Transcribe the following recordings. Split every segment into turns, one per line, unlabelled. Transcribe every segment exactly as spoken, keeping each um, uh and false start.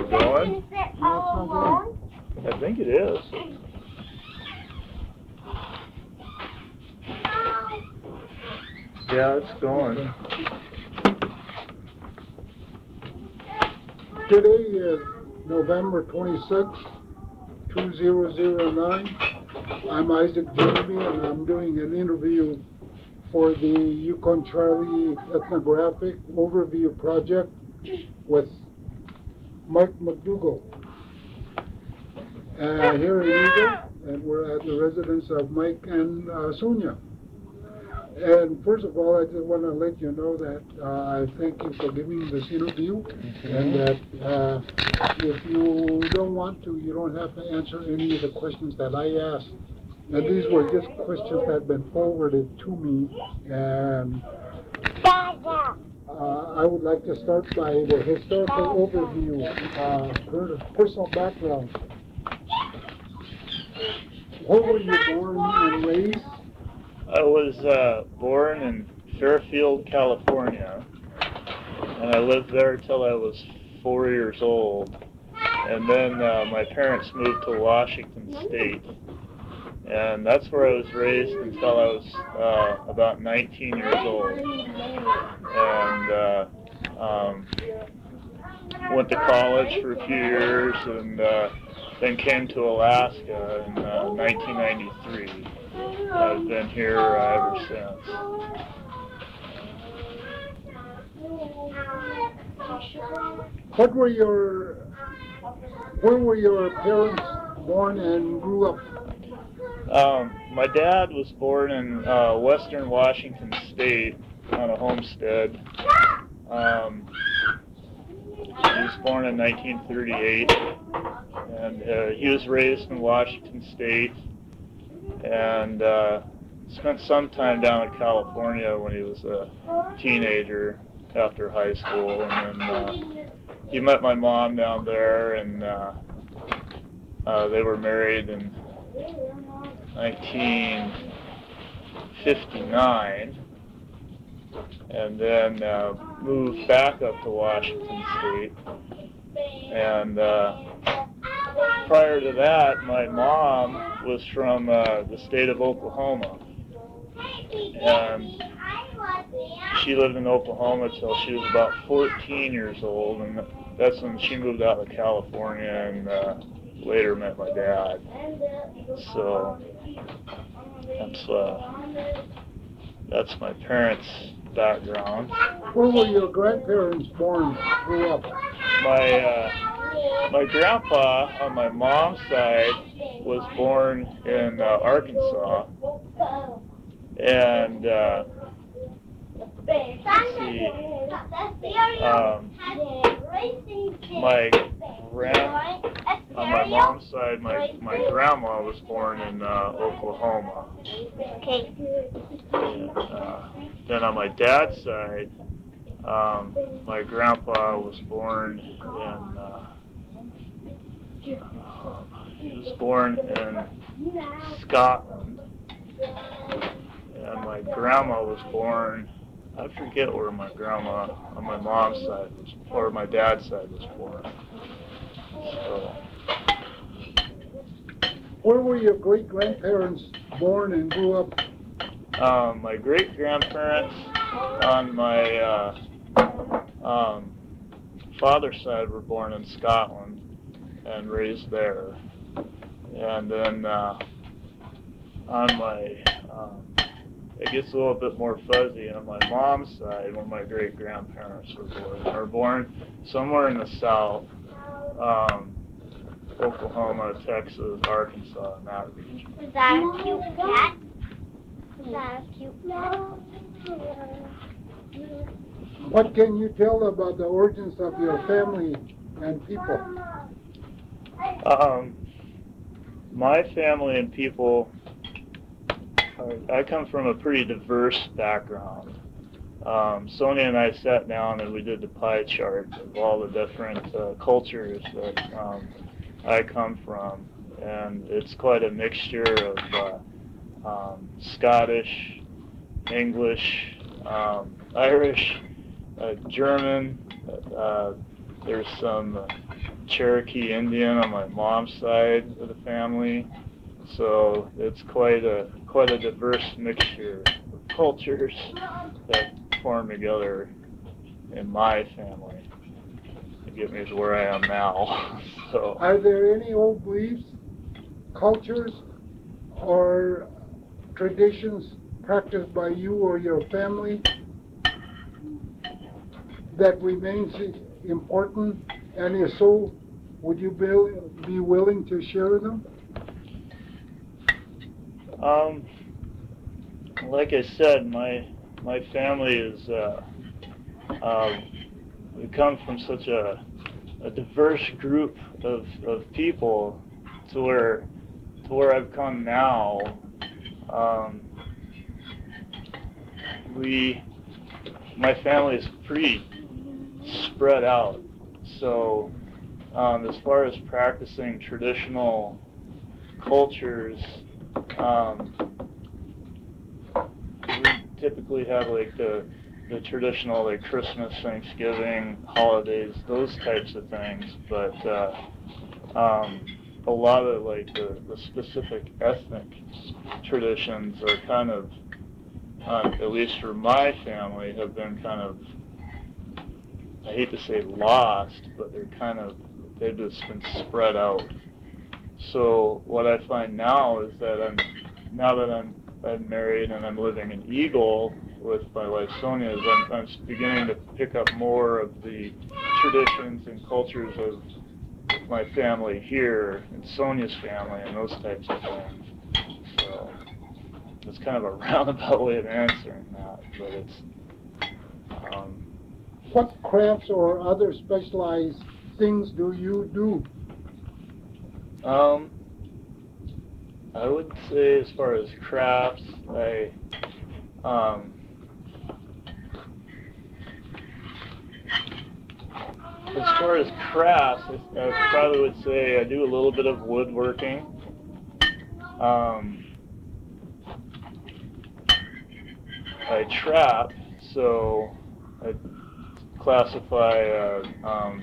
going?
Is it all alone?
I think it is. Yeah, it's going.
Today is November twenty-sixth, two thousand nine. I'm Isaac Jeremy, and I'm doing an interview for the Yukon Charlie Ethnographic Overview Project with Mike McDougall. Uh, here in Eagle, and we're at the residence of Mike and uh, Sonia. And first of all, I just want to let you know that uh, I thank you for giving this interview, mm-hmm. and that uh, if you don't want to, you don't have to answer any of the questions that I asked. And these were just questions that have been forwarded to me, and uh, I would like to start by the historical overview, uh, personal background. Where were you born and raised?
I was uh, born in Fairfield, California, and I lived there till I was four years old. And then uh, my parents moved to Washington State, and that's where I was raised until I was uh, about nineteen years old. And uh, um, went to college for a few years, and uh, then came to Alaska in uh, nineteen ninety-three. I've been here uh, ever since.
What were your, where were your parents born and grew up?
Um, my dad was born in uh, western Washington State on a homestead. Um, he was born in nineteen thirty-eight, and uh, he was raised in Washington State, and uh, spent some time down in California when he was a teenager after high school, and then uh, he met my mom down there, and uh, uh, they were married in nineteen fifty-nine, and then uh, moved back up to Washington State. And uh, prior to that, my mom was from uh, the state of Oklahoma, and she lived in Oklahoma till she was about fourteen years old, and that's when she moved out to California and uh, later met my dad. So that's uh, that's my parents' background.
Where were your grandparents born, grew up?
My uh, my grandpa on my mom's side was born in uh, Arkansas, and uh, let's see, um, my grand on my mom's side, my my grandma was born in uh, Oklahoma.
Okay.
And, uh, then on my dad's side, um, my grandpa was born in. Uh, um, he was born in Scotland, and my grandma was born. I forget where my grandma on my mom's side was, or my dad's side was born. So.
Where were your great-grandparents born and grew up?
Um, my great-grandparents on my uh, um, father's side were born in Scotland and raised there. And then uh, on my, um, it gets a little bit more fuzzy, on my mom's side, where my great-grandparents were born, they were born somewhere in the south. Um, Oklahoma, Texas, Arkansas, and that region.
Is that a cute cat? Is that a cute cat?
What can you tell about the origins of your family and people?
Um, my family and people, are, I come from a pretty diverse background. Um, Sonia and I sat down and we did the pie chart of all the different uh, cultures that um, I come from, and it's quite a mixture of uh, um, Scottish, English, um, Irish, uh, German. Uh, there's some Cherokee Indian on my mom's side of the family, so it's quite a quite a diverse mixture of cultures that form together in my family to get me to where I am now. So,
are there any old beliefs, cultures, or traditions practiced by you or your family that remains important? And if so, would you be, be willing to share them?
um, like I said, my my family is uh, um, we come from such a a diverse group of, of people to where to where I've come now. Um, we my family is pretty spread out, so um, as far as practicing traditional cultures, um, we typically have like the the traditional like Christmas, Thanksgiving, holidays, those types of things, but uh, um, a lot of like the, the specific ethnic traditions are kind of, uh, at least for my family, have been kind of, I hate to say lost, but they're kind of, they've just been spread out. So what I find now is that I'm, now that I'm, I'm married and I'm living in Eagle with my wife Sonia, is I'm, I'm beginning to pick up more of the traditions and cultures of my family here and Sonia's family and those types of things. So it's kind of a roundabout way of answering that, but it's, um,
What crafts or other specialized things do you do?
Um, I would say as far as crafts, I, um, as far as crafts, I, I probably would say I do a little bit of woodworking. Um, I trap, so I classify uh, um,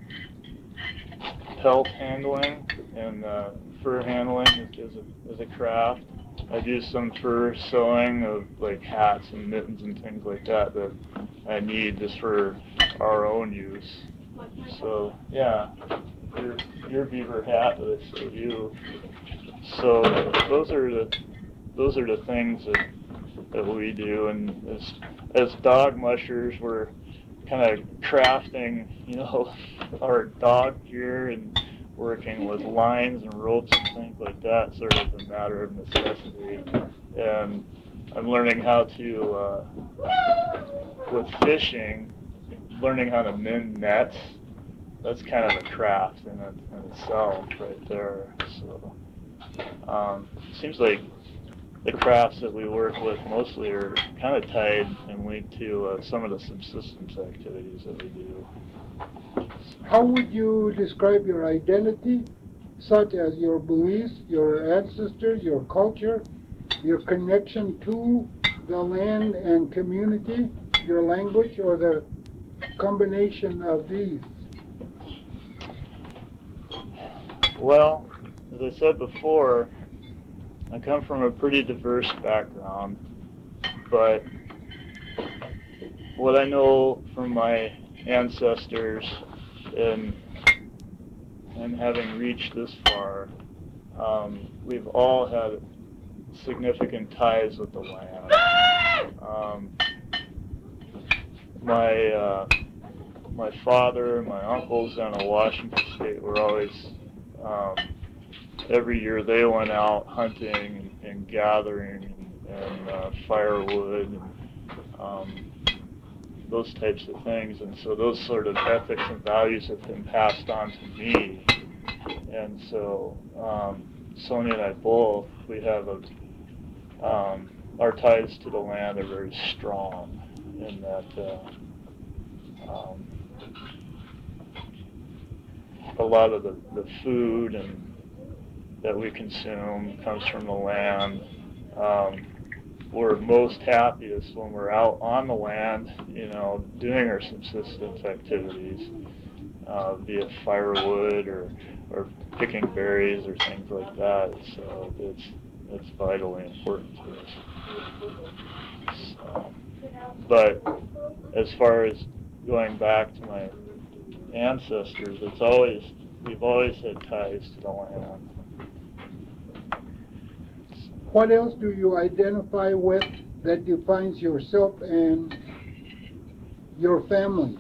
pelt handling and uh, fur handling as a, as a craft. I do some fur sewing of like hats and mittens and things like that that I need just for our own use. So yeah, your your beaver hat that I showed you. So those are the those are the things that that we do, and as as dog mushers, we're kind of crafting, you know, our dog gear and working with lines and ropes and things like that, sort of a matter of necessity. And I'm learning how to, uh, with fishing, learning how to mend nets. That's kind of a craft in, it, in itself, right there. So, um, seems like the crafts that we work with mostly are kind of tied and linked to uh, some of the subsistence activities that we do.
How would you describe your identity, such as your beliefs, your ancestors, your culture, your connection to the land and community, your language, or the combination of these?
Well, as I said before, I come from a pretty diverse background, but what I know from my ancestors and and having reached this far, um, we've all had significant ties with the land. Um, my uh, my father, my uncles down in Washington State were always, um, every year they went out hunting and, and gathering and, and uh, firewood and um, those types of things. And so those sort of ethics and values have been passed on to me. And so um, Sonia and I both, we have a, um, our ties to the land are very strong in that uh, um, a lot of the, the food and that we consume comes from the land. Um, we're most happiest when we're out on the land, you know, doing our subsistence activities. uh, via firewood or or picking berries or things like that. So it's it's vitally important to us. So, but as far as going back to my ancestors, it's always we've always had ties to the land.
What else do you identify with that defines yourself and your family?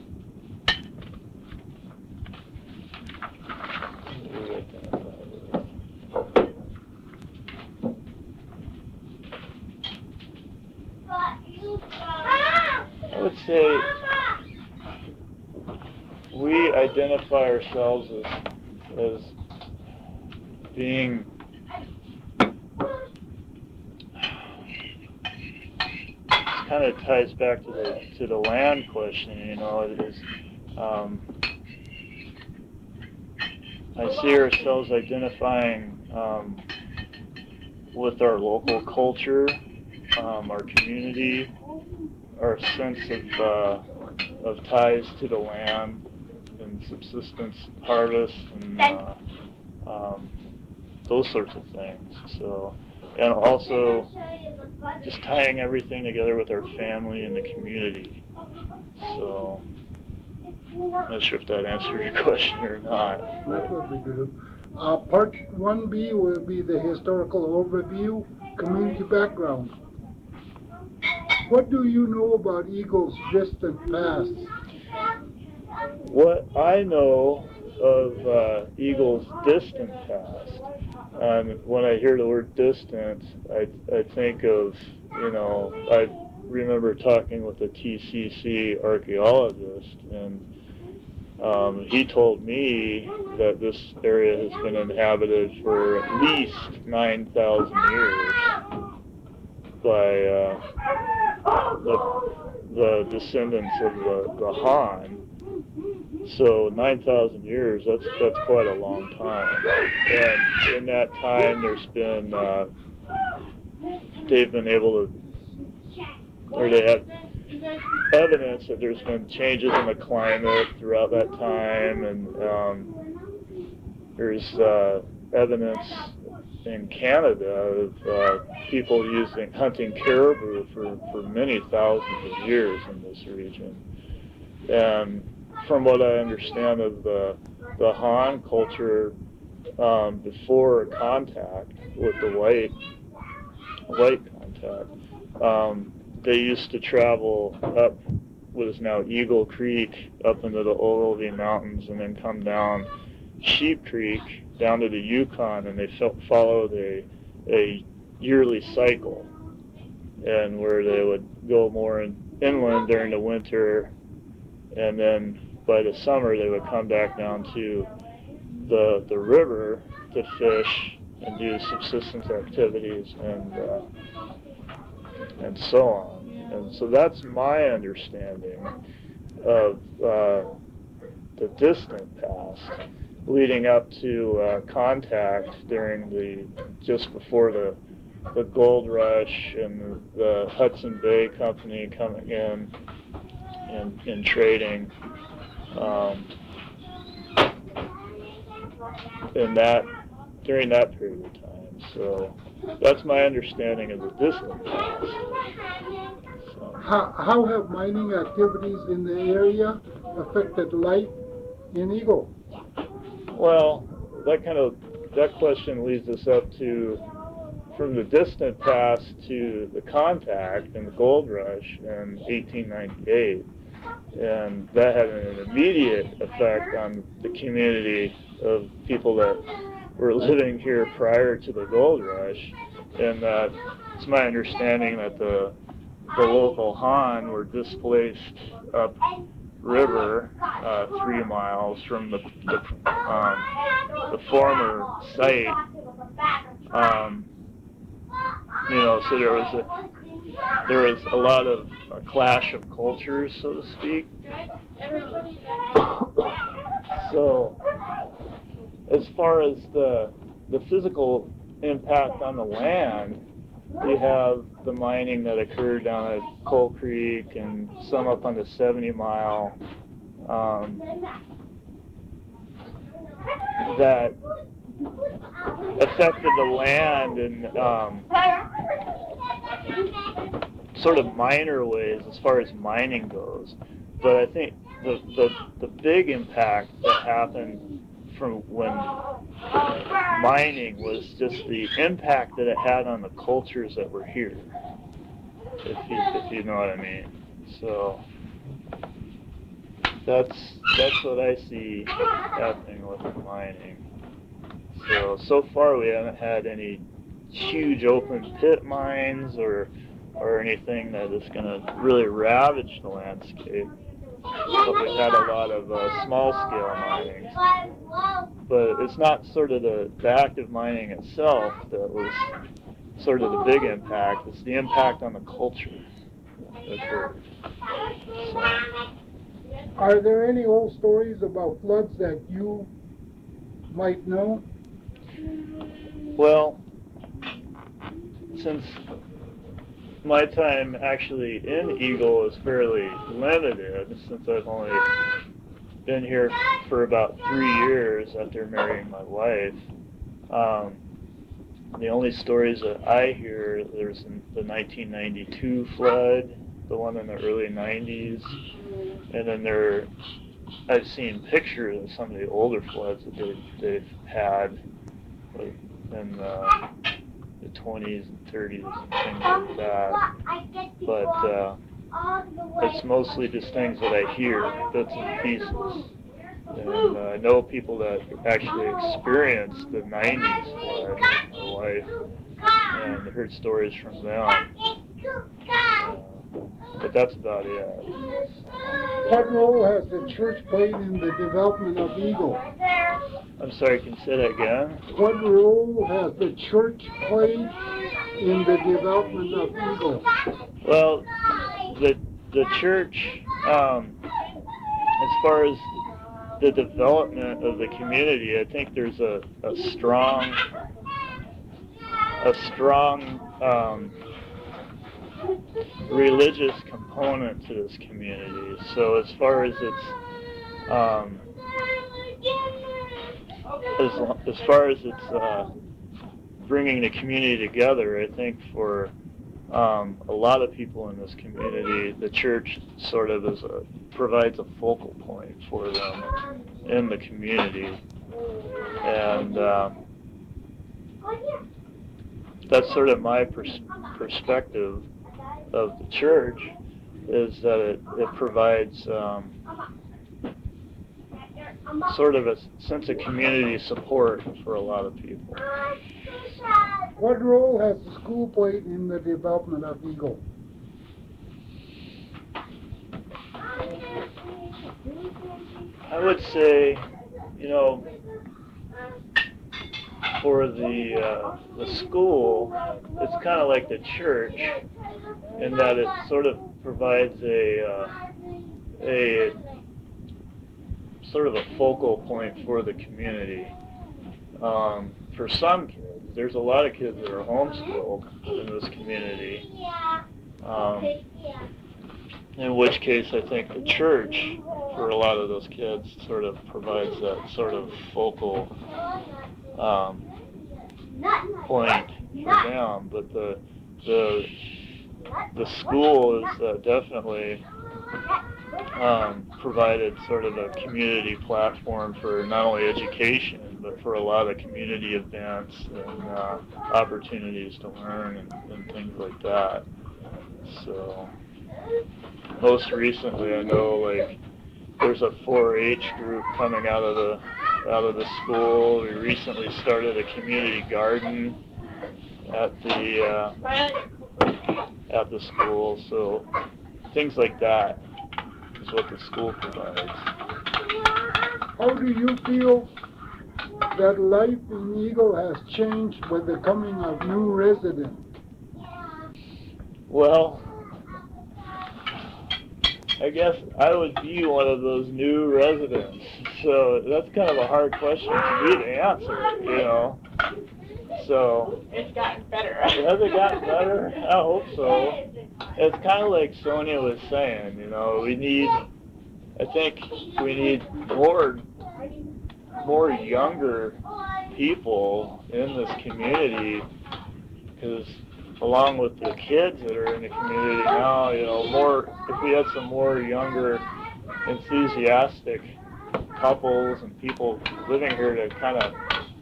I would say we identify ourselves as as being kind of ties back to the to the land question. You know, it is. Um, I see ourselves identifying um, with our local culture, um, our community, our sense of uh, of ties to the land and subsistence harvest and uh, um, those sorts of things. So, and also just tying everything together with our family and the community. So, I'm not sure if that answered your question or not.
That would be good. Uh, part one B will be the historical overview, community background. What do you know about Eagle's distant past?
What I know of uh, Eagle's distant past, um, when I hear the word distant, I, I think of, you know, I remember talking with a T C C archaeologist, and um, he told me that this area has been inhabited for at least nine thousand years by uh, the, the descendants of the, the Han. So nine thousand years, that's that's quite a long time. And in that time, there's been, uh, they've been able to, or they have evidence that there's been changes in the climate throughout that time, and um, there's uh, evidence in Canada of uh, people using, hunting caribou for, for many thousands of years in this region. And from what I understand of the, the Han culture, um, before contact with the white, white contact, um, they used to travel up what is now Eagle Creek up into the Ogilvie Mountains and then come down Sheep Creek down to the Yukon, and they followed a, a yearly cycle, and where they would go more in, inland during the winter, and then by the summer they would come back down to the the river to fish and do subsistence activities and uh, and so on. And so that's my understanding of uh, the distant past, leading up to uh, contact during the just before the the gold rush and the Hudson Bay Company coming in and, and trading. Um, in that during that period of time. So that's my understanding of the distant past. So.
How, how have mining activities in the area affected life in Eagle?
Well, that kind of that question leads us up to from the distant past to the contact and the gold rush in eighteen ninety-eight, and that had an immediate effect on the community of people that were living here prior to the gold rush, and that it's my understanding that the the local Han were displaced up river uh, three miles from the the, um, the former site. Um, you know, so there was a there was a lot of a clash of cultures, so to speak. So, as far as the the physical impact on the land, we have the mining that occurred down at Coal Creek and some up on the seventy mile. Um, that affected the land in um, sort of minor ways as far as mining goes. But I think the, the, the big impact that happened from when mining was just the impact that it had on the cultures that were here, if you, if you know what I mean. So that's that's what I see happening with the mining. So so far we haven't had any huge open pit mines or or anything that is going to really ravage the landscape. But we've had a lot of uh, small scale mining. But it's not sort of the, the active mining itself that was sort of the big impact. It's the impact on the culture that occurred. So.
Are there any old stories about floods that you might know?
Well, since my time actually in Eagle is fairly limited, since I've only been here for about three years after marrying my wife, um, the only stories that I hear, there's the nineteen ninety-two flood, the one in the early nineties, and then there, I've seen pictures of some of the older floods that they've, they've had in the, the twenties and thirties and things like that. But uh, it's mostly just things that I hear, bits and pieces. And uh, I know people that actually experienced the nineties flood with my wife, and I heard stories from them. Uh, but that's about it.
What role has the church played in the development of Eagle?
I'm sorry, can you say that again?
What role has the church played in the development of Eagle?
Well, the the church, um, as far as the development of the community, I think there's a, a strong, a strong um, religious component to this community. So as far as its, um, as, as far as its uh, bringing the community together, I think for um, a lot of people in this community, the church sort of is a, provides a focal point for them in the community, and um, that's sort of my pers- perspective of the church, is that it, it provides um, sort of a sense of community support for a lot of people.
What role has the school played in the development of Eagle?
I would say, you know, for the uh, the school, it's kind of like the church in that it sort of provides a uh, a sort of a focal point for the community. Um, for some kids, there's a lot of kids that are homeschooled in this community, um, in which case I think the church, for a lot of those kids, sort of provides that sort of focal um, point for them. But the the the school is uh, definitely um, provided sort of a community platform for not only education, but for a lot of community events and uh, opportunities to learn and, and things like that. So most recently, I know like there's a four H group coming out of the out of the school. We recently started a community garden at the uh, at the school. So things like that is what the school provides.
How do you feel that life in Eagle has changed with the coming of new residents?
Well, I guess I would be one of those new residents. So that's kind of a hard question for me to answer, you know. So
It's gotten better.
has it gotten better? I hope so. It's kind of like Sonia was saying, you know, we need, I think we need more more younger people in this community, because along with the kids that are in the community now, you know, more, if we had some more younger, enthusiastic couples and people living here to kind of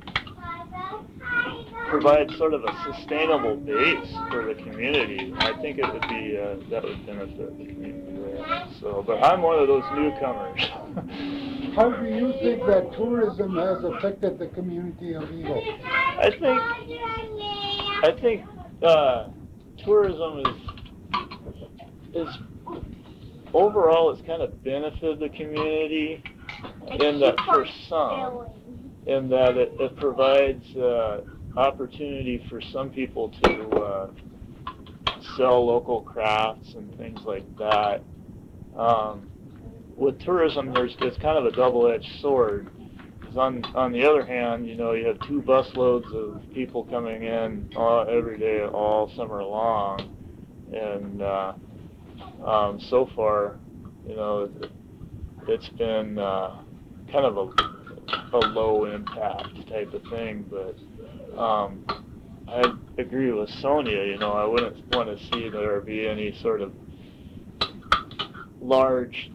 provide sort of a sustainable base for the community, I think it would be, uh, that would benefit the community there. So, but I'm one of those newcomers.
How do you think that tourism has affected the community of Eagle?
I think, I think uh, tourism is, is overall, it's kind of benefited the community in that for some, in that it, it provides uh, opportunity for some people to uh, sell local crafts and things like that. Um, with tourism, there's it's kind of a double-edged sword. Because on on the other hand, you know, you have two busloads of people coming in all, every day, all summer long, and uh, um, so far, you know, it's been uh, kind of a, a low impact type of thing. But um, I agree with Sonia. You know, I wouldn't want to see there be any sort of large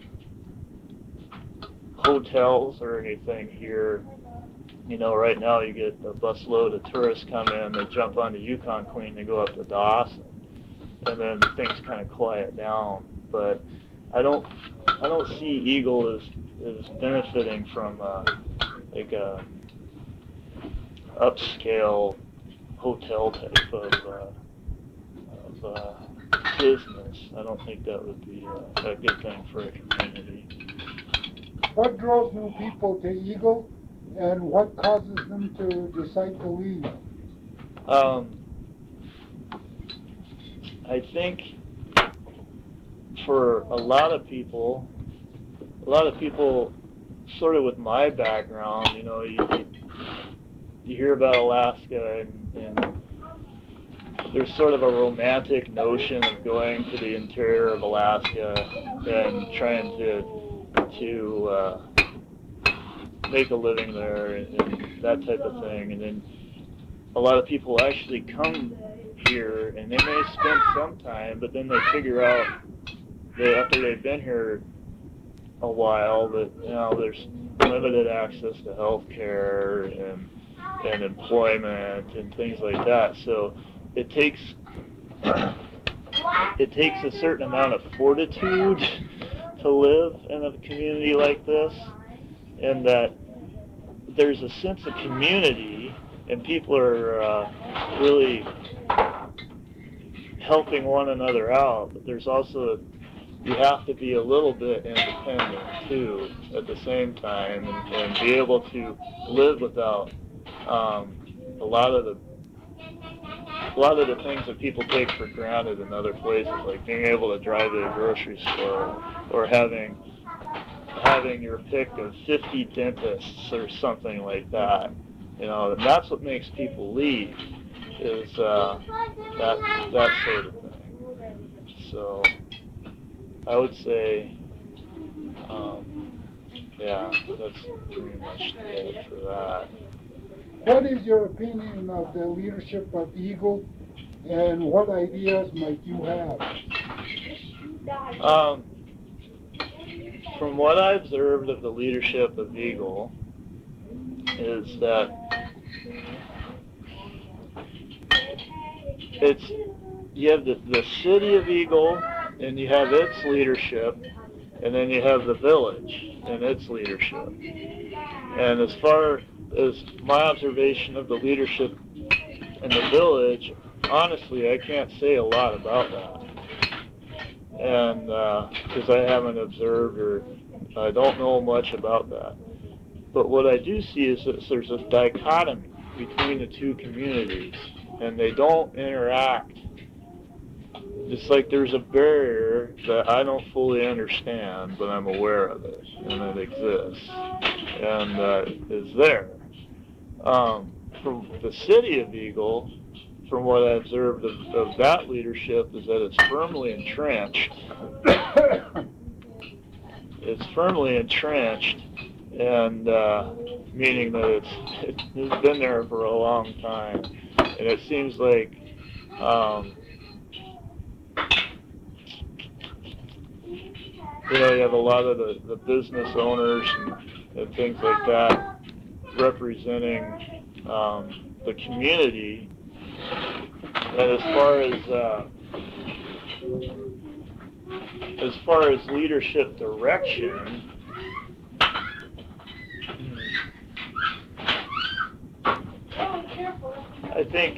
hotels or anything here. You know, right now you get a busload of tourists come in, they jump onto Yukon Queen, they go up to Dawson, and then things kind of quiet down. But I don't, I don't see Eagle as as benefiting from uh, like a upscale hotel type of, uh, of uh, business. I don't think that would be a, a good thing for a community.
What draws new people to Eagle, and what causes them to decide to leave?
Um, I think for a lot of people, a lot of people sort of with my background, you know, you, you hear about Alaska and, and there's sort of a romantic notion of going to the interior of Alaska and trying to to uh, make a living there and, and that type of thing. And then a lot of people actually come here and they may spend some time, but then they figure out that after they've been here a while that, you know, there's limited access to health care and, and employment and things like that. So it takes it takes a certain amount of fortitude to live in a community like this, and that there's a sense of community and people are uh, really helping one another out, but there's also, you have to be a little bit independent too at the same time, and, and be able to live without um, a lot of the a lot of the things that people take for granted in other places, like being able to drive to the grocery store or having having your pick of fifty dentists or something like that. You know, and that's what makes people leave, is uh, that that sort of thing. So I would say, um, yeah, that's pretty much it for that.
What is your opinion of the leadership of Eagle, and what ideas might you have?
Um, from what I've observed of the leadership of Eagle, is that it's, you have the, the city of Eagle, and you have its leadership, and then you have the village and its leadership. And as far as my observation of the leadership in the village, honestly, I can't say a lot about that. And because uh, I haven't observed, or I don't know much about that. But what I do see is that there's a dichotomy between the two communities, and they don't interact. It's like there's a barrier that I don't fully understand, but I'm aware of it, and it exists, and uh, is there. Um, from the city of Eagle, from what I observed of, of that leadership, is that it's firmly entrenched. It's firmly entrenched and uh, meaning that it's, it's been there for a long time, and it seems like um, you know, you have a lot of the, the business owners and, and things like that representing um, the community. And as far as uh, as far as leadership direction, I think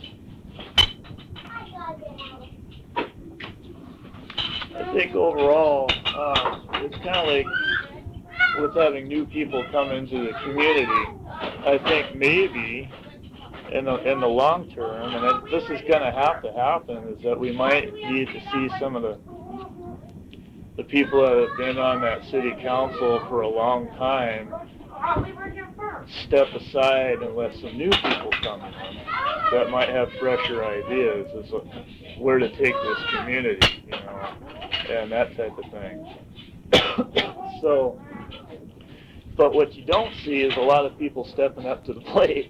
I think overall uh, it's kind of like with having new people come into the community. I think maybe in the in the long term, and it, this is going to have to happen, is that we might need to see some of the the people that have been on that city council for a long time step aside and let some new people come in that might have fresher ideas as to where to take this community, you know, and that type of thing. So, but what you don't see is a lot of people stepping up to the plate.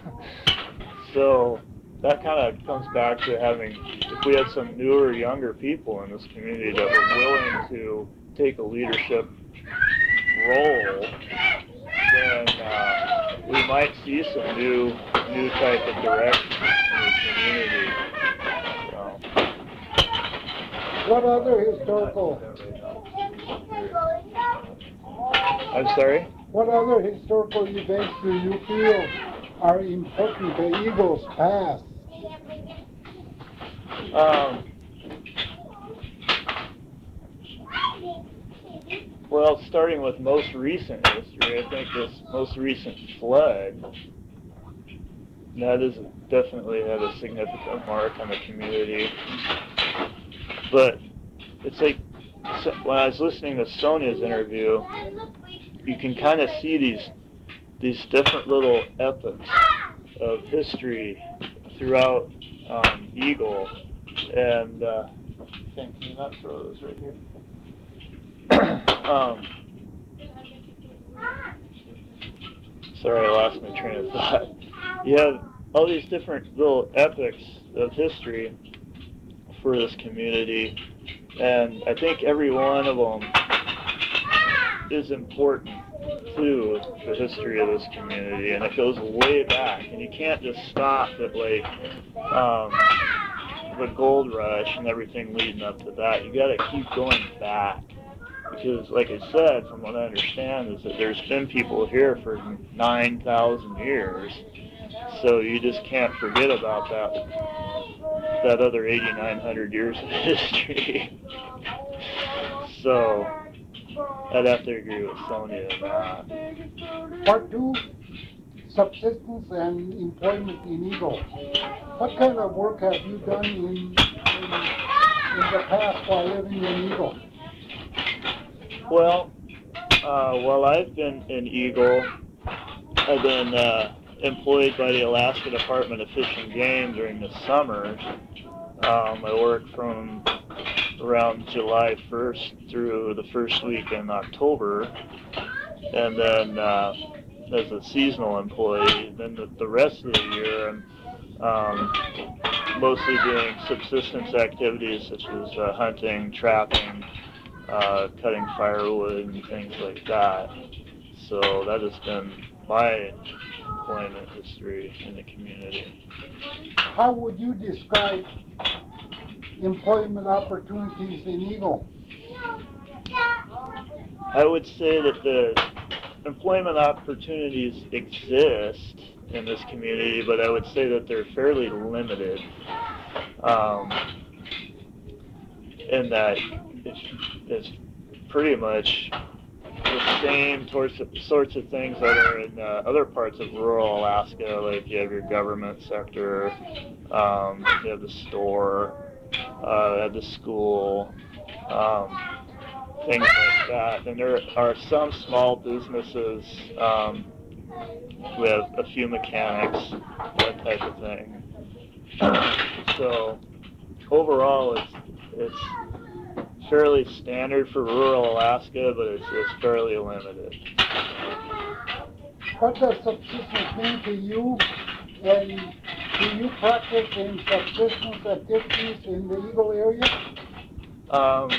So that kind of comes back to having, if we had some newer, younger people in this community that were willing to take a leadership role, then uh, we might see some new, new type of direction in the community. So.
What other historical?
I'm sorry?
What other historical events do you feel are important? The Eagles past.
Um, well, starting with most recent history, I think this most recent flood, that has definitely had a significant mark on the community. But it's like, when I was listening to Sonia's interview, you can kind of see these these different little epochs of history throughout um, Eagle. And uh, can you not throw those right here? um, sorry, I lost my train of thought. You have all these different little epochs of history for this community, and I think every one of them is important to the history of this community, and it goes way back, and you can't just stop at like um, the gold rush and everything leading up to that. You got to keep going back, because like I said, from what I understand, is that there's been people here for nine thousand years, so you just can't forget about that that other eighty-nine hundred years of history. So I'd have to agree with Sonia on that.
Part two, subsistence and employment in Eagle. What kind of work have you done in, in, in the past while living in Eagle?
Well, uh, while I've been in Eagle, I've been uh, employed by the Alaska Department of Fish and Game during the summer. Um, I work from around July first through the first week in October, and then uh, as a seasonal employee. Then the, the rest of the year I'm um, mostly doing subsistence activities such as uh, hunting, trapping, uh, cutting firewood, and things like that. So that has been my employment history in the community.
How would you describe employment opportunities in Eagle?
I would say that the employment opportunities exist in this community, but I would say that they're fairly limited, um, in that it's, it's pretty much the same sorts of, sorts of things that are in uh, other parts of rural Alaska, like you have your government sector, um, you have the store, uh, you have the school, um, things like that. And there are some small businesses, um, we have a few mechanics, that type of thing. So overall, it's it's fairly standard for rural Alaska, but it's, it's fairly limited.
What does subsistence mean to you? And do you practice in subsistence activities in the Eagle area?
Um,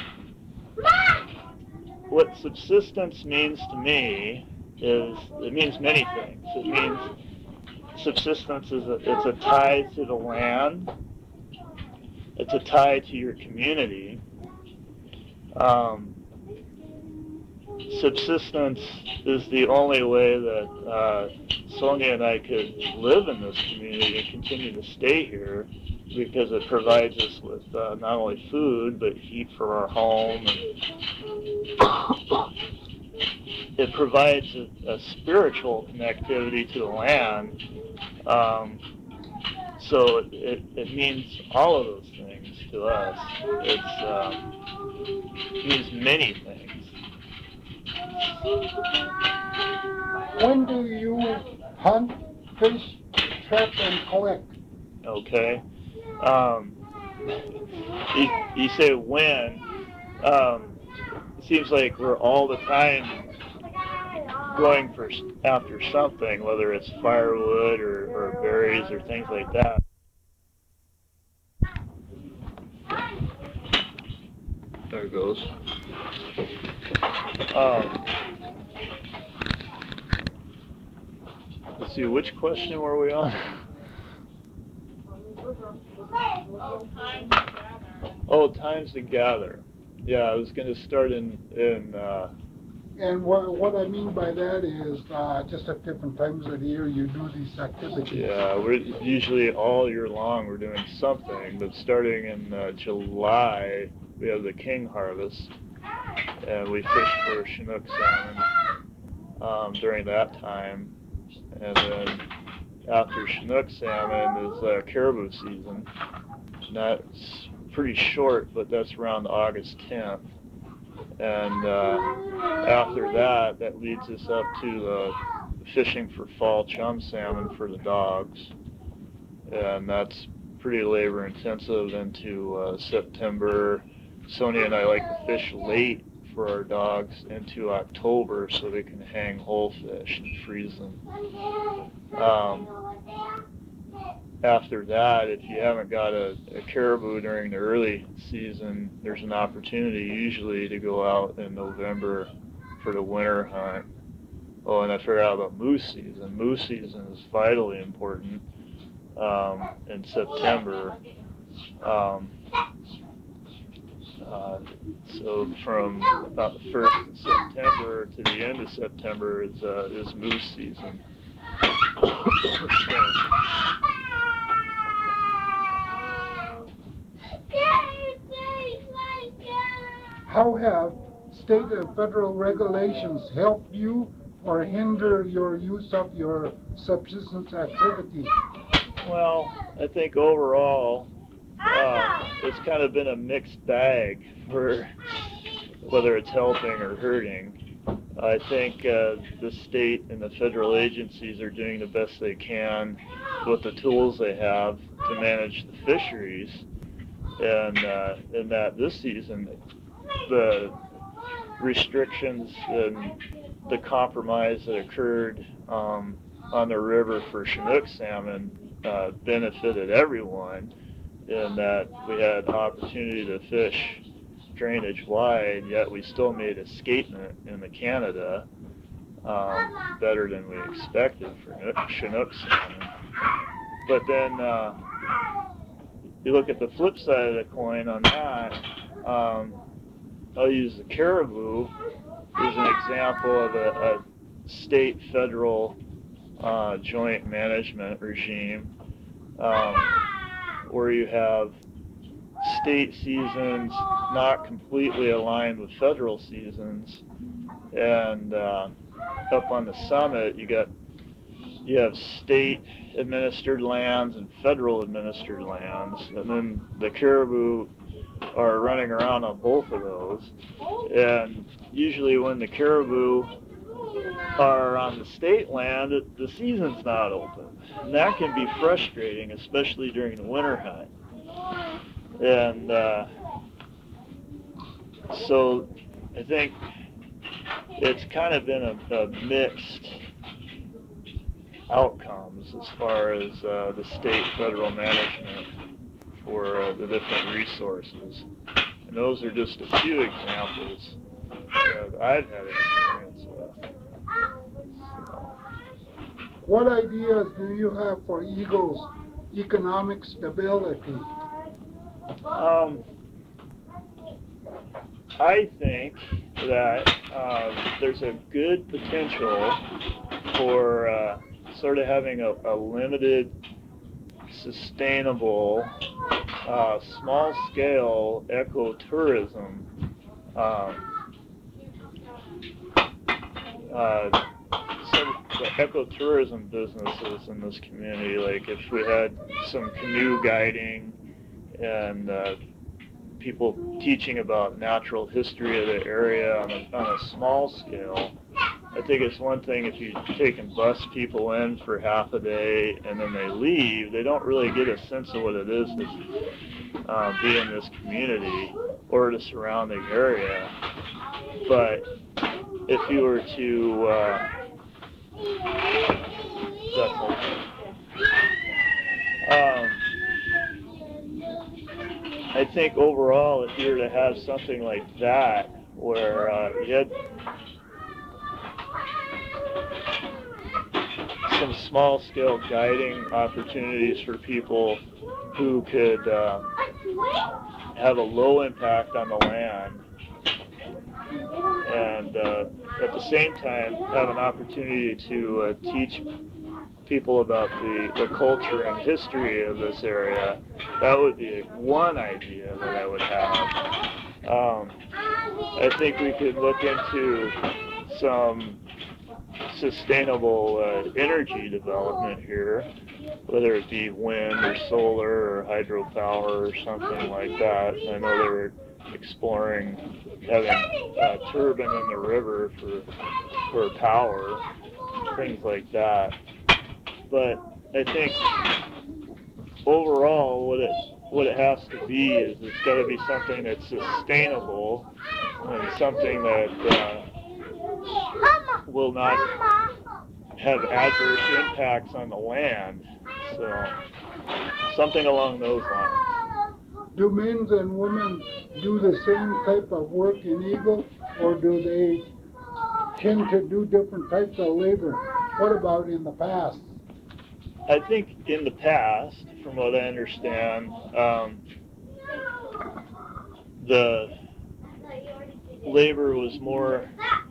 what subsistence means to me is, it means many things. It means subsistence is a, it's a tie to the land. It's a tie to your community. Um, subsistence is the only way that uh, Sonia and I could live in this community and continue to stay here, because it provides us with uh, not only food but heat for our home, and it provides a, a spiritual connectivity to the land. Um, so it, it, it means all of those things to us. It's um, it means many things.
When do you hunt, fish, trap, and collect?
Okay. Um, you, you say when. Um, it seems like we're all the time going for after something, whether it's firewood or, or berries or things like that. There it goes. Um, let's see, which question were we on? Oh, times to gather. Yeah, I was going to start in in. Uh,
And what, what I mean by that is uh, just at different times of the year you do these activities.
Yeah, we're usually all year long we're doing something, but starting in uh, July we have the king harvest, and we fish for Chinook salmon um, during that time, and then after Chinook salmon is uh, caribou season. And that's pretty short, but that's around August tenth. And uh, after that, that leads us up to uh, fishing for fall chum salmon for the dogs. And that's pretty labor intensive into uh, September. Sonia and I like to fish late for our dogs into October so they can hang whole fish and freeze them. Um, After that, if you haven't got a, a caribou during the early season, there's an opportunity usually to go out in November for the winter hunt. Oh, and I forgot about moose season. Moose season is vitally important um, in September. Um, uh, so from about the first of September to the end of September is uh, is moose season. So,
How have state and federal regulations helped you or hinder your use of your subsistence activity?
well, I think overall, uh, it's kind of been a mixed bag for whether it's helping or hurting. I think uh, the state and the federal agencies are doing the best they can with the tools they have to manage the fisheries, and uh, in that this season, the restrictions and the compromise that occurred um, on the river for Chinook salmon uh, benefited everyone, in that we had opportunity to fish drainage wide, yet we still made escapement in the Canada um, better than we expected for Chinook salmon. But then uh, you look at the flip side of the coin on that. Um, I'll use the caribou as an example of a, a state-federal uh, joint management regime, um, where you have state seasons not completely aligned with federal seasons, and uh, up on the summit you got you have state administered lands and federal administered lands, and then the caribou are running around on both of those. And usually when the caribou are on the state land, it, the season's not open, and that can be frustrating, especially during the winter hunt. And uh, so I think it's kind of been a, a mixed outcomes as far as uh, the state federal management for uh, the different resources. And those are just a few examples that I've had experience with. So.
What ideas do you have for Eagle's economic stability?
Um, I think that uh, there's a good potential for uh, sort of having a, a limited, sustainable, uh, small-scale ecotourism um, uh, some of the ecotourism businesses in this community. Like if we had some canoe guiding and uh, people teaching about natural history of the area on a, on a small scale. I think it's one thing if you take and bus people in for half a day and then they leave, they don't really get a sense of what it is to uh, be in this community or the surrounding area. But if you were to, uh, that's okay. Um, I think overall, if you were to have something like that, where uh, you had some small-scale guiding opportunities for people who could uh, have a low impact on the land, and uh, at the same time have an opportunity to uh, teach people about the, the culture and history of this area, that would be one idea that I would have. Um, I think we could look into some sustainable uh, energy development here, whether it be wind or solar or hydropower or something like that. I know they were exploring having a turbine in the river for for power, things like that. But I think overall, what it what it has to be is it's got to be something that's sustainable and something that uh, will not have adverse impacts on the land. So something along those lines.
Do men and women do the same type of work in Eagle, or do they tend to do different types of labor? What about in the past?
I think in the past, from what I understand, um, the labor was more,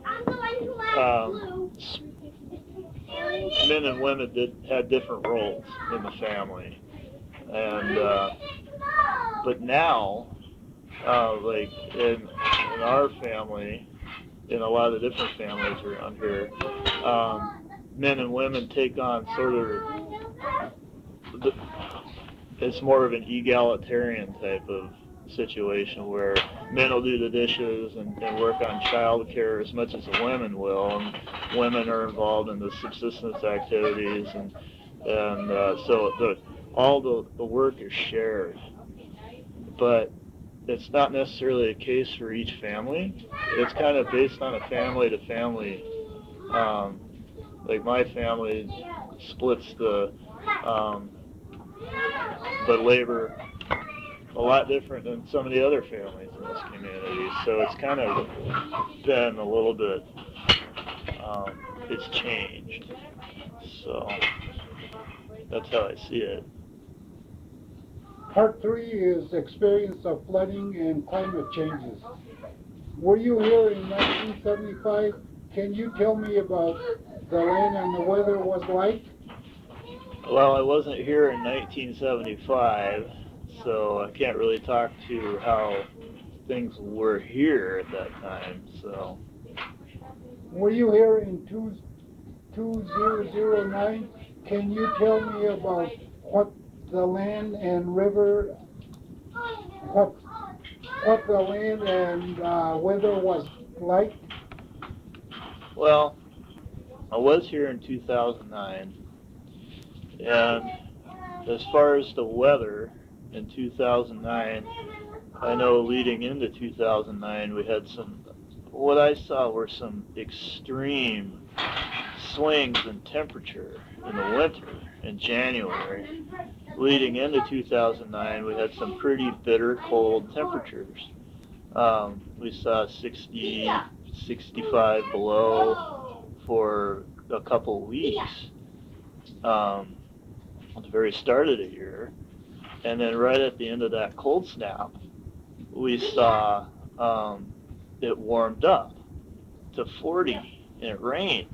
um, men and women did had different roles in the family, and uh, but now, uh, like in, in our family, in a lot of different families around here, um, men and women take on sort of the, it's more of an egalitarian type of situation where men will do the dishes and, and work on child care as much as the women will, and women are involved in the subsistence activities, and and uh, so the all the, the work is shared. But it's not necessarily the case for each family. It's kind of based on a family to family. Um, like my family splits the um, the labor a lot different than some of the other families in this community. So it's kind of been a little bit, um, it's changed. So that's how I see it.
Part three is experience of flooding and climate changes. Were you here in nineteen seventy-five? Can you tell me about the land and the weather was like?
Well, I wasn't here in nineteen seventy-five, so I can't really talk to how things were here at that time. So.
Were you here in two thousand nine? Can you tell me about what the land and river, what what the land and uh, weather was like?
Well, I was here in two thousand nine, and as far as the weather in two thousand nine, I know leading into two thousand nine we had some what I saw were some extreme swings in temperature in the winter. In January, leading into two thousand nine, we had some pretty bitter cold temperatures. Um, we saw sixty, sixty-five below for a couple weeks um, at the very start of the year. And then right at the end of that cold snap, we saw um, it warmed up to forty and it rained.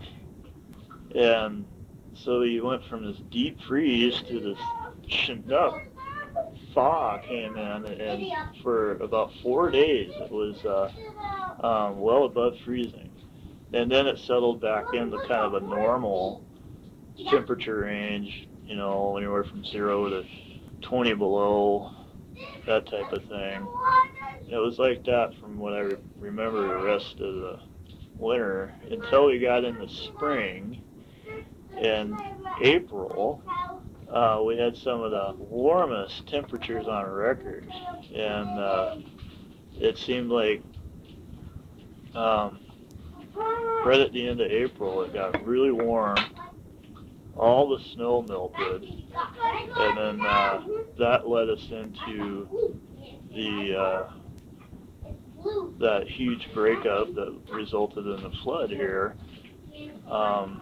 And so you went from this deep freeze to this Chinook thaw came in, and for about four days it was uh, um, well above freezing. And then it settled back into kind of a normal temperature range, you know, anywhere from zero to twenty below, that type of thing. It was like that from what I re- remember the rest of the winter until we got into spring. In April, uh, we had some of the warmest temperatures on record, and uh, it seemed like um, right at the end of April it got really warm, all the snow melted, and then uh, that led us into the uh, that huge breakup that resulted in the flood here. Um,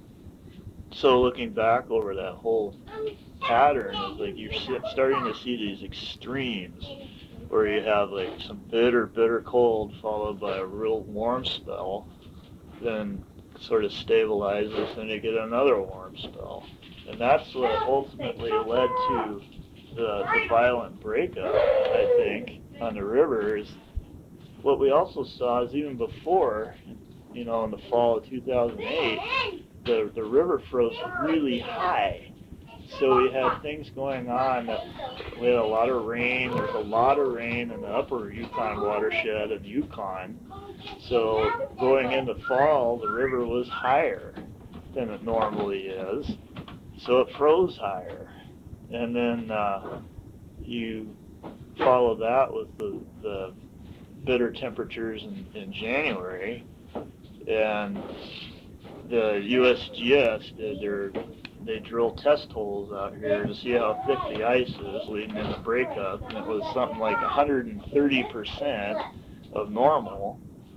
So looking back over that whole pattern, is like you're starting to see these extremes where you have like some bitter, bitter cold followed by a real warm spell, then sort of stabilizes, and you get another warm spell. And that's what ultimately led to the, the violent breakup, I think, on the river. Is what we also saw is even before, you know, in the fall of two thousand eight, the, the river froze really high. So we had things going on that we had a lot of rain. There was a lot of rain in the upper Yukon watershed and Yukon. So going into fall, the river was higher than it normally is. So it froze higher. And then uh, you follow that with the, the bitter temperatures in, in January. And the U S G S did their, they drilled test holes out here to see how thick the ice is leading into breakup, and it was something like one hundred thirty percent of normal.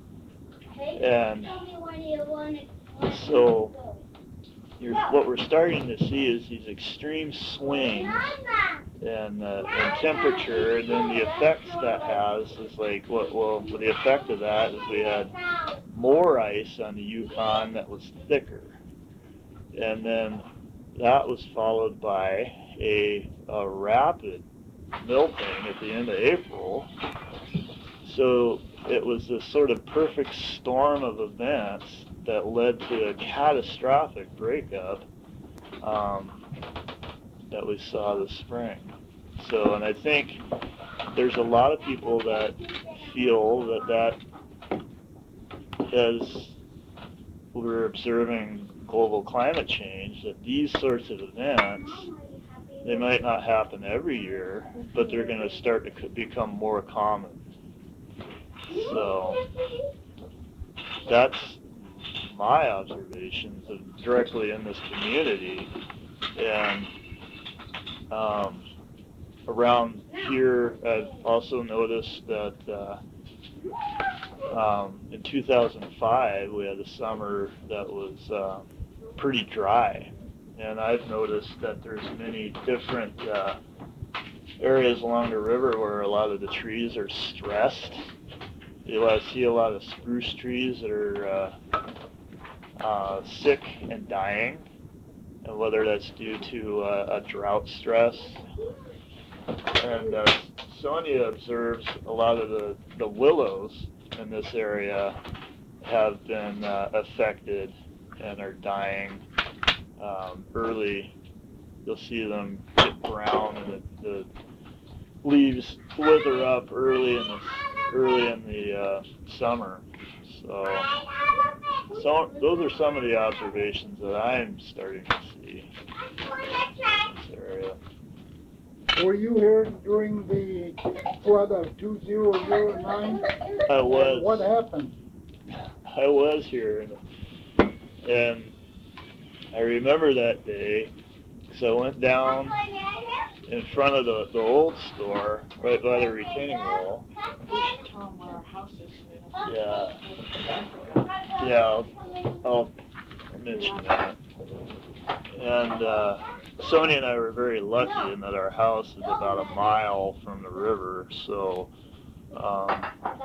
And so you're, what we're starting to see is these extreme swings in, uh, in temperature, and then the effects that has is like, what, well, the effect of that is we had more ice on the Yukon that was thicker. And then that was followed by a, a rapid melting at the end of April. So it was this sort of perfect storm of events that led to a catastrophic breakup um, that we saw this spring. So, and I think there's a lot of people that feel that that as we're observing global climate change, that these sorts of events, they might not happen every year, but they're going to start to become more common. So that's my observations of directly in this community. And um, around here, I've also noticed that uh, um, in two thousand five, we had a summer that was uh, pretty dry. And I've noticed that there's many different uh, areas along the river where a lot of the trees are stressed. You see a lot of spruce trees that are uh, uh, sick and dying, and whether that's due to uh, a drought stress. And uh, Sonia observes a lot of the, the willows in this area have been uh, affected and are dying um, early. You'll see them get brown and the, the leaves wither up early in the early in the uh, summer. So, so those are some of the observations that I'm starting to see in this area.
Were you here during the flood of two thousand nine?
I was.
What happened?
I was here, and, and I remember that day, so I went down in front of the, the old store, right by the retaining wall. Yeah. Yeah, I'll, I'll mention that. And uh, Sonia and I were very lucky in that our house is about a mile from the river, so um,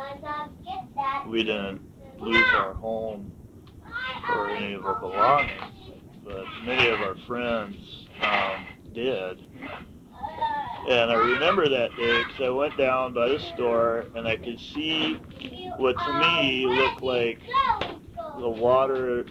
we didn't lose our home or any of our belongings, but many of our friends um, did. And I remember that day because I went down by the store and I could see what to me looked like the water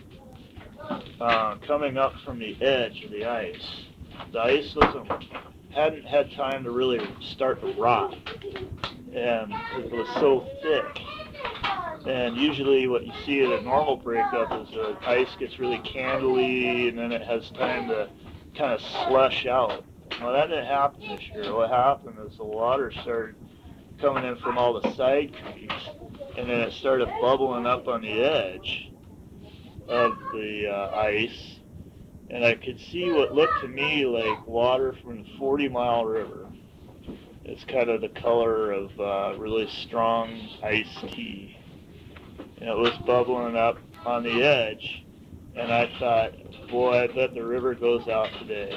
uh, coming up from the edge of the ice. The ice wasn't, hadn't had time to really start to rot, and it was so thick. And usually what you see at a normal breakup is the ice gets really candly and then it has time to kind of slush out. Well, that didn't happen this year. What happened is the water started coming in from all the side creeks, and then it started bubbling up on the edge of the uh, ice, and I could see what looked to me like water from the forty mile river. It's kind of the color of uh, really strong iced tea. And it was bubbling up on the edge, and I thought, boy, I bet the river goes out today.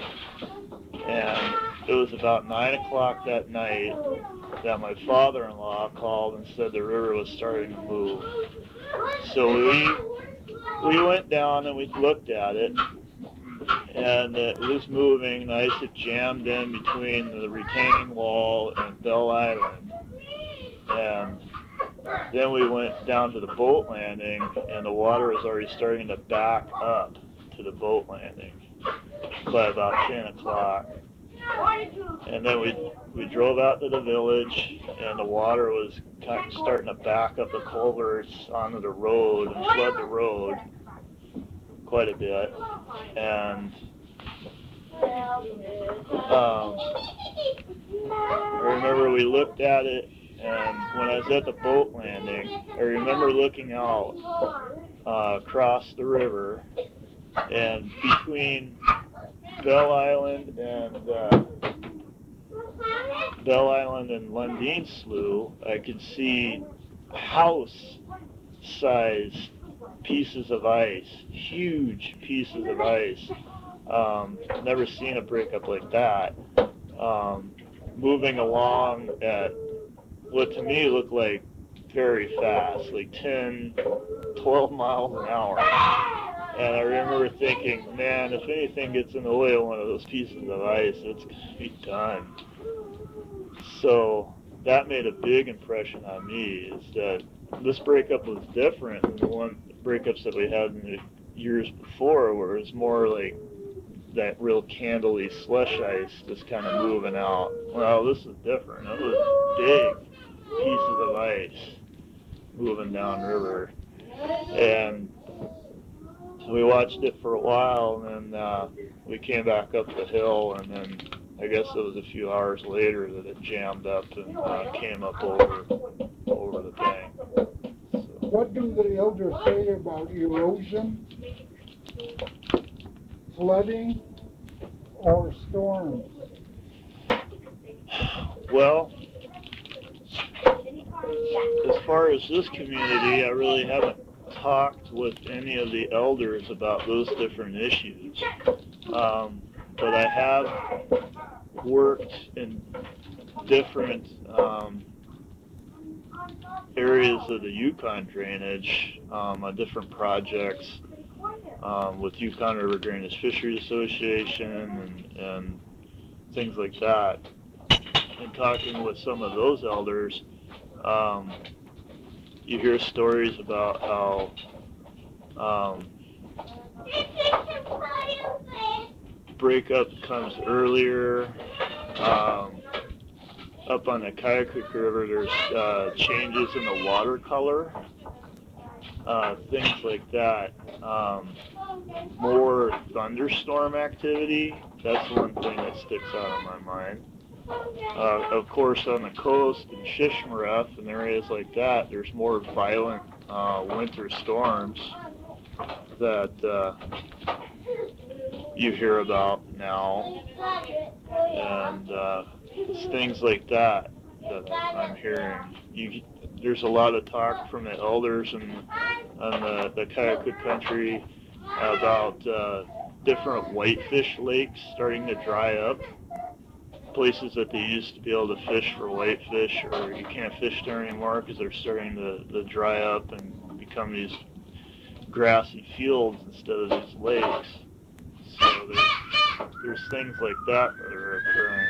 And it was about nine o'clock that night that my father-in-law called and said the river was starting to move. So we we went down and we looked at it, and it was moving. The ice had jammed in between the retaining wall and Bell Island. And then we went down to the boat landing, and the water was already starting to back up to the boat landing by about ten o'clock. And then we we drove out to the village, and the water was kind of starting to back up the culverts onto the road and flood the road quite a bit. And um, I remember we looked at it, and when I was at the boat landing, I remember looking out uh, across the river, and between Bell Island and uh, Bell Island and Lundeen Slough, I could see house-sized pieces of ice, huge pieces of ice. Um, never seen a breakup like that. Um, moving along at what to me looked like very fast, like ten, twelve miles an hour. And I remember thinking, man, if anything gets in the way of one of those pieces of ice, it's going to be done. So that made a big impression on me, is that this breakup was different than the one breakups that we had in the years before, where it was more like that real candly slush ice just kind of moving out. Well, this is different. It was big pieces of ice moving downriver. And so we watched it for a while, and then uh, we came back up the hill, and then I guess it was a few hours later that it jammed up and uh, came up over over the bank. So.
What do the elders say about erosion, flooding, or storms?
Well, as far as this community, I really haven't talked with any of the elders about those different issues. Um, but I have worked in different um, areas of the Yukon drainage um, on different projects um, with Yukon River Drainage Fisheries Association and, and things like that. And talking with some of those elders, um, you hear stories about how um, breakup comes earlier. Um, up on the Kayakuk River, there's uh, changes in the water color, uh, things like that. Um, more thunderstorm activity, that's one thing that sticks out in my mind. Uh, of course, on the coast in Shishmaref and areas like that, there's more violent uh, winter storms that uh, you hear about now, and uh, it's things like that that I'm hearing. You, there's a lot of talk from the elders and on the, the Kayakut country about uh, different whitefish lakes starting to dry up. Places that they used to be able to fish for whitefish, or you can't fish there anymore because they're starting to, to dry up and become these grassy fields instead of these lakes. So there's, there's things like that that are occurring.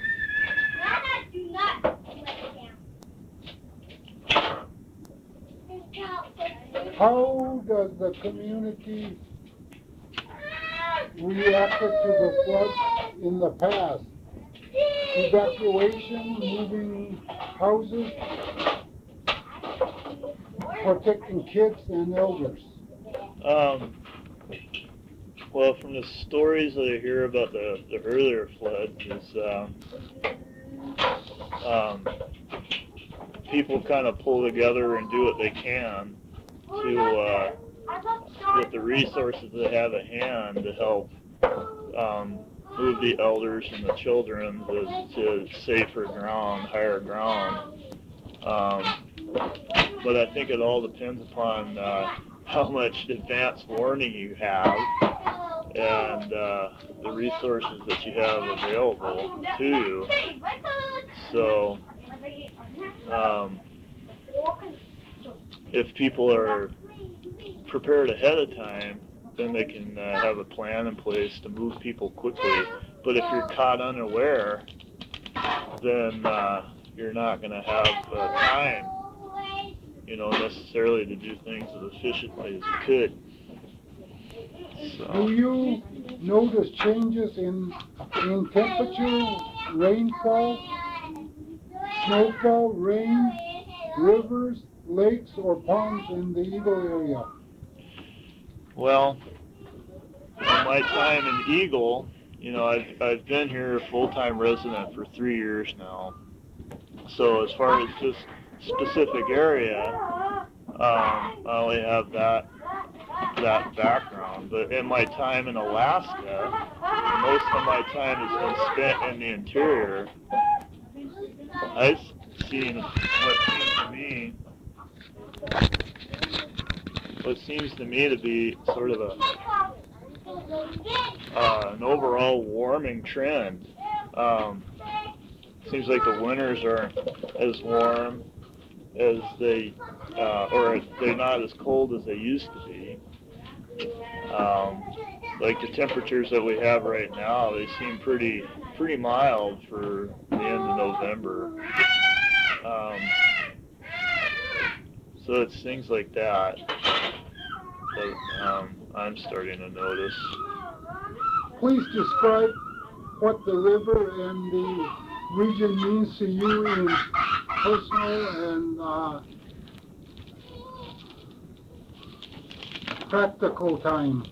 How does the community reacted to the floods in the past? Evacuation, moving houses, protecting kids and elders.
Um, well, from the stories that I hear about the, the earlier floods is um, um, people kind of pull together and do what they can to, uh, with the resources they have at hand to help um, move the elders and the children to, to safer ground, higher ground. Um, but I think it all depends upon uh, how much advance warning you have and uh, the resources that you have available to you. So um, if people are prepared ahead of time, then they can uh, have a plan in place to move people quickly. But if you're caught unaware, then uh, you're not going to have uh, time, you know, necessarily to do things as efficiently as you could. So.
Do you notice changes in in temperature, rainfall, snowfall, rain, rivers, lakes, or ponds in the Eagle area?
Well, in my time in Eagle, you know, I've, I've been here a full-time resident for three years now. So as far as just specific area, um, I only have that that background. But in my time in Alaska, most of my time has been spent in the interior. I've seen what seems to me what seems to me to be sort of a uh, an overall warming trend. Um, seems like the winters aren't as warm as they, uh, or they're not as cold as they used to be. Um, like the temperatures that we have right now, they seem pretty pretty mild for the end of November. Um, so it's things like that that um, I'm starting to notice.
Please describe what the river and the region means to you in personal and uh, practical time.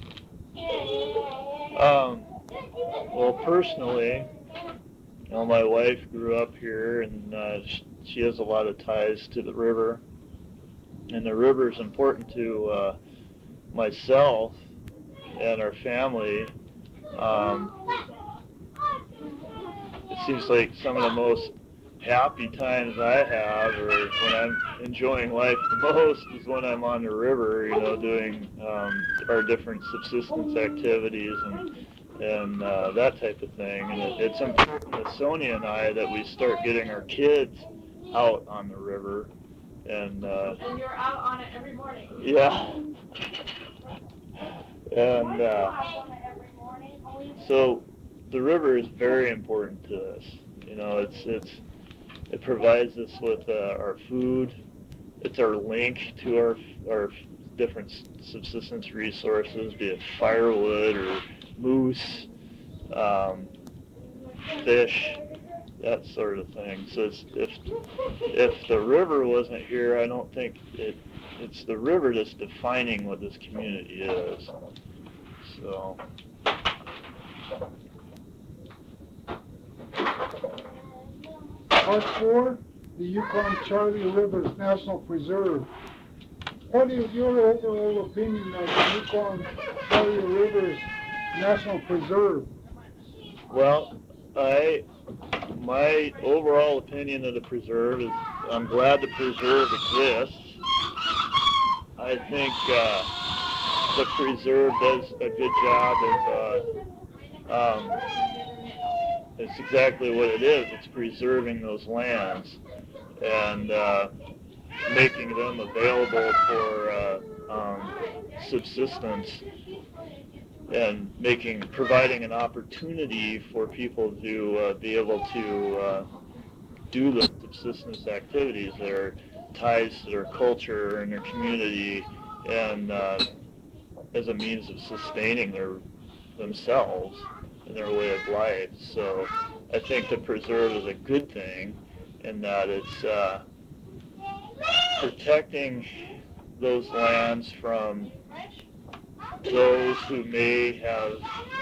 Um, well, personally, you know, my wife grew up here, and uh, she has a lot of ties to the river, and the river is important to uh, myself and our family. Um, it seems like some of the most happy times I have, or when I'm enjoying life the most, is when I'm on the river, you know, doing um, our different subsistence activities and and uh, that type of thing. And it, it's important to Sonia and I that we start getting our kids out on the river. And, uh,
and you're out on it every morning.
Yeah. And uh, so the river is very important to us. You know, it's it's it provides us with uh, our food. It's our link to our our different subsistence resources, be it firewood or moose, um, fish, that sort of thing. So it's, if if the river wasn't here, I don't think it. It's the river that's defining what this community is. So.
Part four, the Yukon Charlie Rivers National Preserve. What is your overall opinion of the Yukon Valley Rivers National Preserve?
Well, I, my overall opinion of the preserve is I'm glad the preserve exists. I think uh, the preserve does a good job of, uh, um, it's exactly what it is. It's preserving those lands and uh, making them available for uh, um, subsistence and making providing an opportunity for people to uh, be able to uh, do the subsistence activities that are ties to their culture and their community, and uh, as a means of sustaining their themselves and their way of life. So I think the preserve is a good thing in that it's uh, protecting those lands from those who may have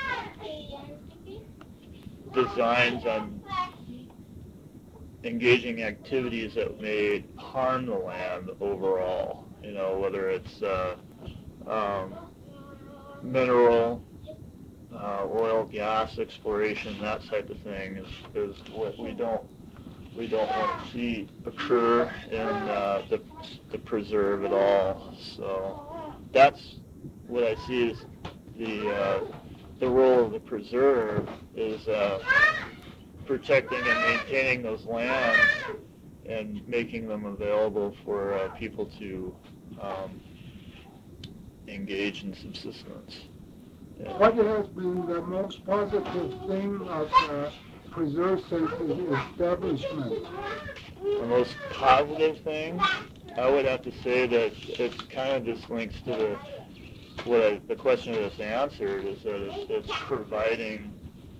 designs on engaging activities that may harm the land overall. You know, whether it's uh, um, mineral, uh, oil, gas exploration, that type of thing is, is what we don't we don't want to see occur in uh, the the preserve at all. So that's what I see as the uh, the role of the preserve is uh, protecting and maintaining those lands and making them available for uh, people to um, engage in subsistence. Yeah.
What has been the most positive thing of the preserve since its establishment?
The most positive thing, I would have to say that it kind of just links to the what I, the question I just answered is that it's, it's providing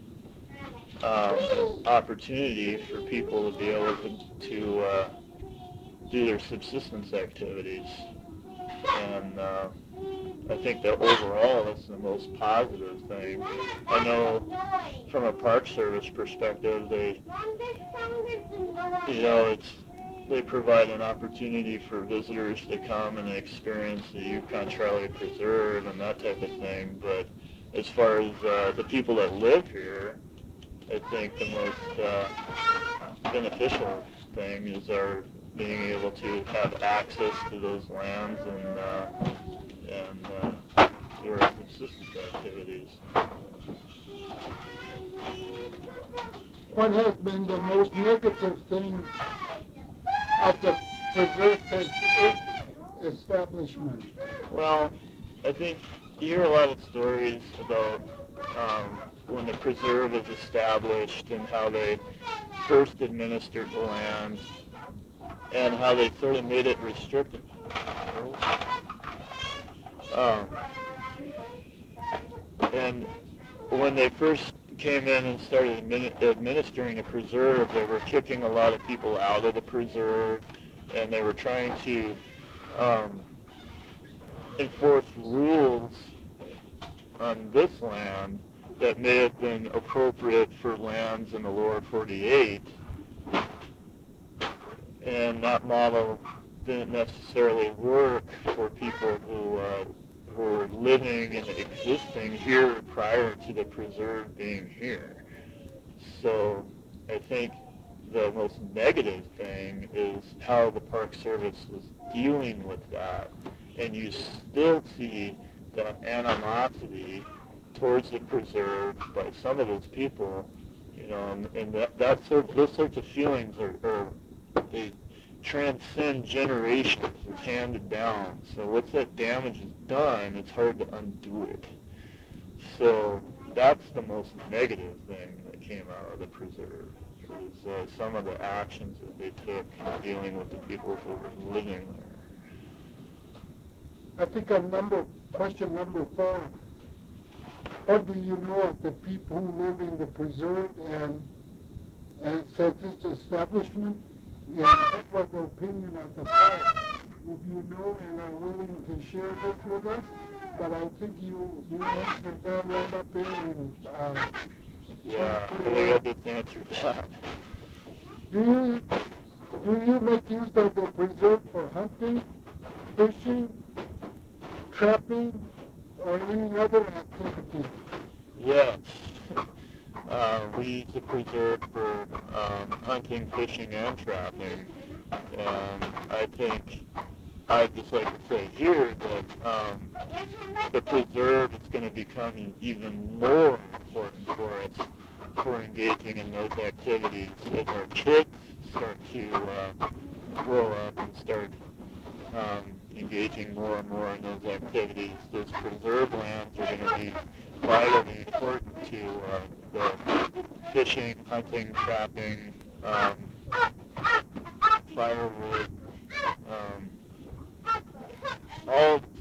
um, opportunity for people to be able to, to uh, do their subsistence activities, and uh, I think that overall that's the most positive thing. I know from a Park Service perspective, they, you know, it's they provide an opportunity for visitors to come and experience the Yukon Charlie Preserve and that type of thing. But as far as uh, the people that live here, I think the most uh, beneficial thing is our being able to have access to those lands and uh, and uh, do our subsistence activities.
What has been the most negative thing of the preserve since its establishment?
Well, I think you hear a lot of stories about um, when the preserve was established and how they first administered the land and how they sort of made it restricted. Um, and when they first came in and started admin- administering a preserve, they were kicking a lot of people out of the preserve, and they were trying to um, enforce rules on this land that may have been appropriate for lands in the lower forty-eight, and that model didn't necessarily work for people who uh, who were living and existing here prior to the preserve being here. So I think the most negative thing is how the Park Service was dealing with that, and you still see the animosity towards the preserve by some of those people, you know, and, and that, that sort, those sorts of feelings are, are they transcend generations. It's handed down. So once that damage is done, it's hard to undo it. So that's the most negative thing that came out of the preserve, is uh, some of the actions that they took in dealing with the people who were living there.
I think on number, question number four, what do you know of the people who live in the preserve and, and since its establishment? And what was the opinion of the park? If you know and are willing to share this with us, but I think you, you answered that right up there in, uh,
Yeah, I think I just answered that.
do you, do you make use of the preserve for hunting, fishing, trapping, or any other activity?
Yes. Uh, we use the preserve for um, hunting, fishing, and trapping. And I think I'd just like to say here that um, the preserve is going to become even more important for us for engaging in those activities as our kids start to uh, grow up and start um, engaging more and more in those activities. Those preserve lands are going to be vitally important to uh, the fishing, hunting, trapping, um, firewood, um, all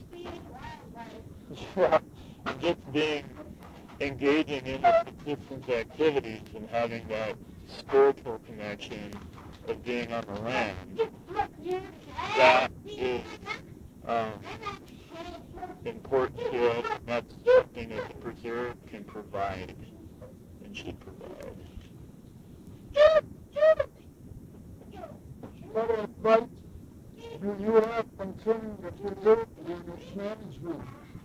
yeah, just being engaging in the subsistence activities and having that spiritual connection of being on the land. That is um, important to us, and that's something that the preserve can provide and should provide.
What advice do you have concerning the preserve and its management?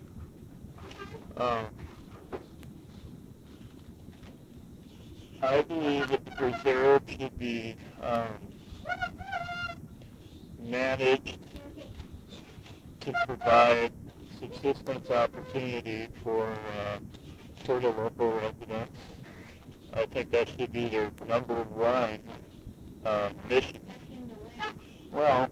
Um, I believe that the preserve should be um, managed to provide subsistence opportunity for uh, for the local residents. I think that should be their number one uh, mission. Well,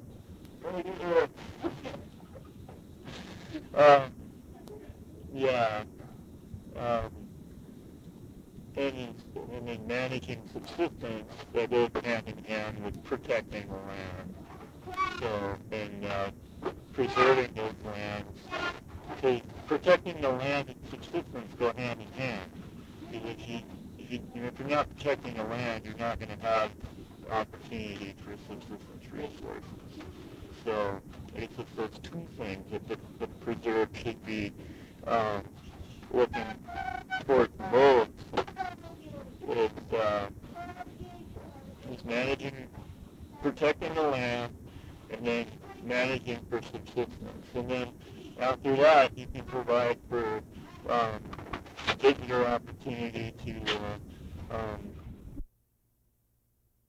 um, yeah, um, and, in, and in managing subsistence, that goes hand in hand with protecting the land. So, and uh, preserving those lands, because protecting the land and subsistence go hand in hand. Because if you, if, you, if you're not protecting the land, you're not going to have opportunity for subsistence resources. So it's just those two things that the, the preserve should be um, looking towards most. It's, uh, it's managing, protecting the land, and then managing for subsistence. And then after that, you can provide for um, visitor opportunity to uh, um,